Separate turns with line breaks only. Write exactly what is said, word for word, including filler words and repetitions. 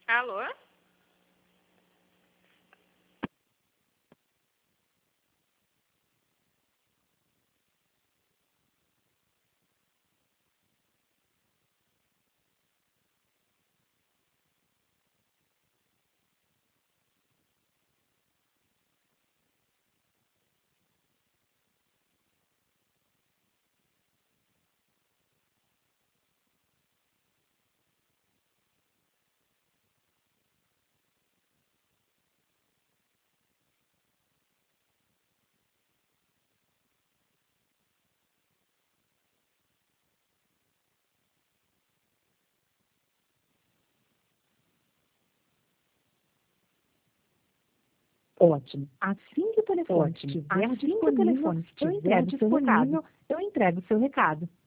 Alô?
Ótimo. Assim que o telefone estiver disponível, eu entrego o seu recado. Eu entrego o seu recado.